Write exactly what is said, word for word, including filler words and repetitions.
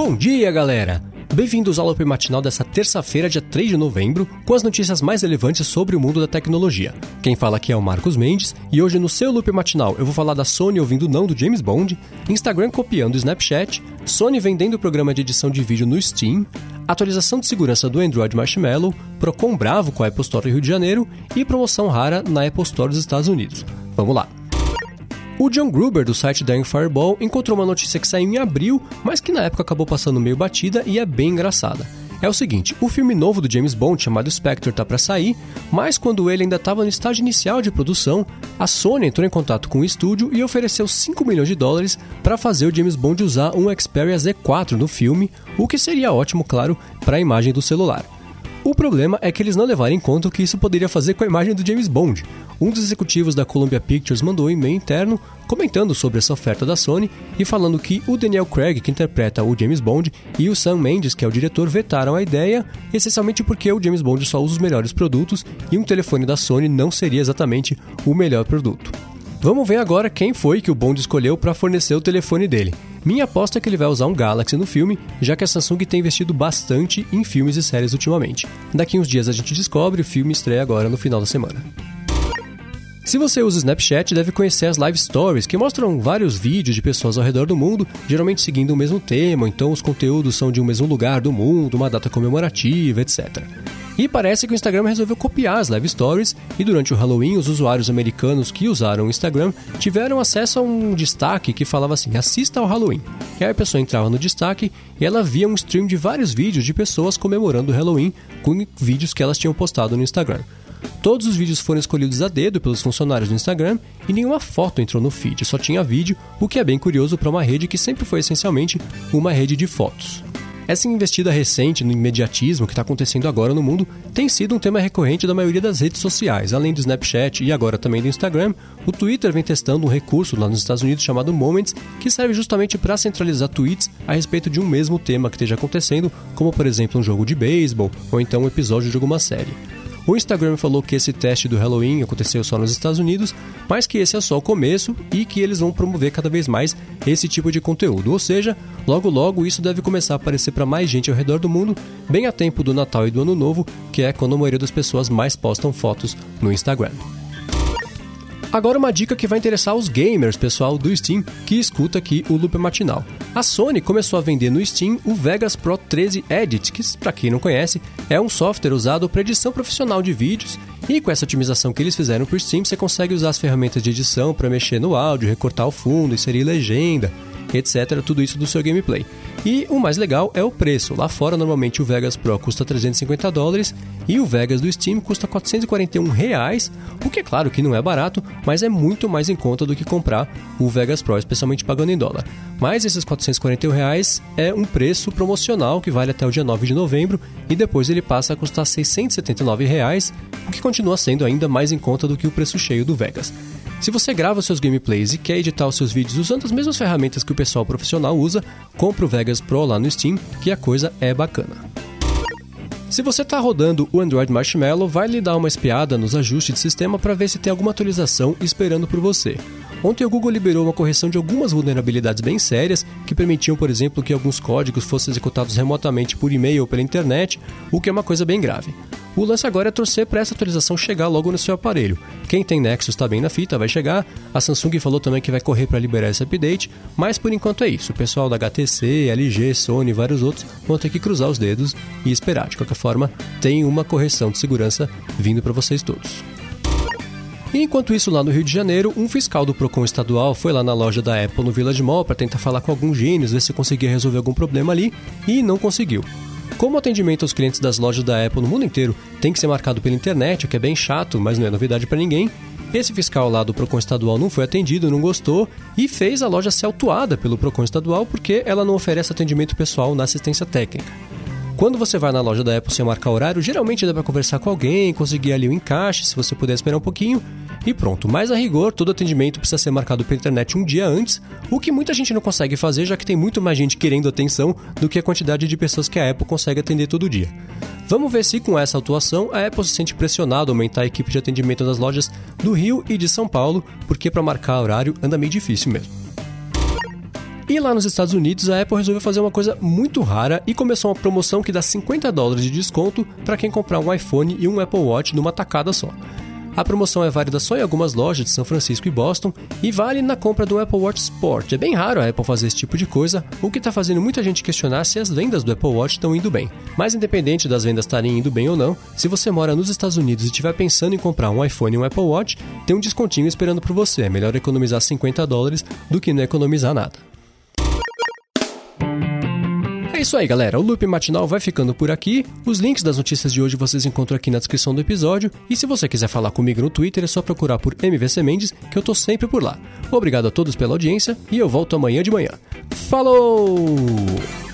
Bom dia, galera! Bem-vindos ao Loop Matinal dessa terça-feira, dia três de novembro, com as notícias mais relevantes sobre o mundo da tecnologia. Quem fala aqui é o Marcos Mendes, e hoje no seu Loop Matinal eu vou falar da Sony ouvindo não do James Bond, Instagram copiando o Snapchat, Sony vendendo o programa de edição de vídeo no Steam, atualização de segurança do Android Marshmallow, Procon bravo com a Apple Store do Rio de Janeiro e promoção rara na Apple Store dos Estados Unidos. Vamos lá! O John Gruber, do site Daring Fireball, encontrou uma notícia que saiu em abril, mas que na época acabou passando meio batida e é bem engraçada. É o seguinte, o filme novo do James Bond, chamado Spectre, tá pra sair, mas quando ele ainda estava no estágio inicial de produção, a Sony entrou em contato com o estúdio e ofereceu cinco milhões de dólares para fazer o James Bond usar um Xperia Z quatro no filme, o que seria ótimo, claro, para a imagem do celular. O problema é que eles não levaram em conta o que isso poderia fazer com a imagem do James Bond. Um dos executivos da Columbia Pictures mandou um e-mail interno comentando sobre essa oferta da Sony e falando que o Daniel Craig, que interpreta o James Bond, e o Sam Mendes, que é o diretor, vetaram a ideia, essencialmente porque o James Bond só usa os melhores produtos e um telefone da Sony não seria exatamente o melhor produto. Vamos ver agora quem foi que o Bond escolheu para fornecer o telefone dele. Minha aposta é que ele vai usar um Galaxy no filme, já que a Samsung tem investido bastante em filmes e séries ultimamente. Daqui uns dias a gente descobre, o filme estreia agora no final da semana. Se você usa o Snapchat, deve conhecer as Live Stories, que mostram vários vídeos de pessoas ao redor do mundo, geralmente seguindo o mesmo tema, então os conteúdos são de um mesmo lugar do mundo, uma data comemorativa, etcétera. E parece que o Instagram resolveu copiar as Live Stories, e durante o Halloween, os usuários americanos que usaram o Instagram tiveram acesso a um destaque que falava assim, assista ao Halloween. E aí a pessoa entrava no destaque e ela via um stream de vários vídeos de pessoas comemorando o Halloween com vídeos que elas tinham postado no Instagram. Todos os vídeos foram escolhidos a dedo pelos funcionários do Instagram e nenhuma foto entrou no feed, só tinha vídeo, o que é bem curioso para uma rede que sempre foi essencialmente uma rede de fotos. Essa investida recente no imediatismo que está acontecendo agora no mundo tem sido um tema recorrente da maioria das redes sociais. Além do Snapchat e agora também do Instagram, o Twitter vem testando um recurso lá nos Estados Unidos chamado Moments, que serve justamente para centralizar tweets a respeito de um mesmo tema que esteja acontecendo, como por exemplo um jogo de beisebol ou então um episódio de alguma série. O Instagram falou que esse teste do Halloween aconteceu só nos Estados Unidos, mas que esse é só o começo e que eles vão promover cada vez mais esse tipo de conteúdo. Ou seja, logo logo isso deve começar a aparecer para mais gente ao redor do mundo, bem a tempo do Natal e do Ano Novo, que é quando a maioria das pessoas mais postam fotos no Instagram. Agora uma dica que vai interessar os gamers, pessoal do Steam, que escuta aqui o Loop Matinal. A Sony começou a vender no Steam o Vegas Pro treze Edit, que, para quem não conhece, é um software usado para edição profissional de vídeos, e com essa otimização que eles fizeram para o Steam, você consegue usar as ferramentas de edição para mexer no áudio, recortar o fundo, inserir legenda, etcétera, tudo isso do seu gameplay. E o mais legal é o preço. Lá fora, normalmente o Vegas Pro custa trezentos e cinquenta dólares e o Vegas do Steam custa quatrocentos e quarenta e um reais, o que é claro que não é barato, mas é muito mais em conta do que comprar o Vegas Pro, especialmente pagando em dólar. Mas esses quatrocentos e quarenta e um reais é um preço promocional que vale até o dia nove de novembro e depois ele passa a custar seiscentos e setenta e nove reais, o que continua sendo ainda mais em conta do que o preço cheio do Vegas. Se você grava seus gameplays e quer editar os seus vídeos usando as mesmas ferramentas que o pessoal profissional usa, compra o Vegas Pro lá no Steam, que a coisa é bacana. Se você está rodando o Android Marshmallow, vai lhe dar uma espiada nos ajustes de sistema para ver se tem alguma atualização esperando por você. Ontem o Google liberou uma correção de algumas vulnerabilidades bem sérias que permitiam, por exemplo, que alguns códigos fossem executados remotamente por e-mail ou pela internet, o que é uma coisa bem grave. O lance agora é torcer para essa atualização chegar logo no seu aparelho. Quem tem Nexus está bem na fita, vai chegar. A Samsung falou também que vai correr para liberar esse update, mas por enquanto é isso. O pessoal da H T C, L G, Sony e vários outros vão ter que cruzar os dedos e esperar. De qualquer forma, tem uma correção de segurança vindo para vocês todos. E enquanto isso, lá no Rio de Janeiro, um fiscal do Procon estadual foi lá na loja da Apple no Village Mall para tentar falar com alguns gênios, ver se conseguia resolver algum problema ali, e não conseguiu. Como o atendimento aos clientes das lojas da Apple no mundo inteiro tem que ser marcado pela internet, o que é bem chato, mas não é novidade para ninguém, esse fiscal lá do Procon estadual não foi atendido, não gostou e fez a loja ser autuada pelo Procon estadual porque ela não oferece atendimento pessoal na assistência técnica. Quando você vai na loja da Apple sem marcar horário, geralmente dá para conversar com alguém, conseguir ali o encaixe, se você puder esperar um pouquinho, e pronto. Mas a rigor, todo atendimento precisa ser marcado pela internet um dia antes, o que muita gente não consegue fazer, já que tem muito mais gente querendo atenção do que a quantidade de pessoas que a Apple consegue atender todo dia. Vamos ver se com essa atuação a Apple se sente pressionada a aumentar a equipe de atendimento das lojas do Rio e de São Paulo, porque para marcar horário anda meio difícil mesmo. E lá nos Estados Unidos, a Apple resolveu fazer uma coisa muito rara e começou uma promoção que dá cinquenta dólares de desconto para quem comprar um iPhone e um Apple Watch numa tacada só. A promoção é válida só em algumas lojas de São Francisco e Boston e vale na compra do Apple Watch Sport. É bem raro a Apple fazer esse tipo de coisa, o que está fazendo muita gente questionar se as vendas do Apple Watch estão indo bem. Mas independente das vendas estarem indo bem ou não, se você mora nos Estados Unidos e estiver pensando em comprar um iPhone e um Apple Watch, tem um descontinho esperando por você. É melhor economizar cinquenta dólares do que não economizar nada. É isso aí, galera. O Loop Matinal vai ficando por aqui. Os links das notícias de hoje vocês encontram aqui na descrição do episódio. E se você quiser falar comigo no Twitter, é só procurar por M V C Mendes, que eu tô sempre por lá. Obrigado a todos pela audiência e eu volto amanhã de manhã. Falou!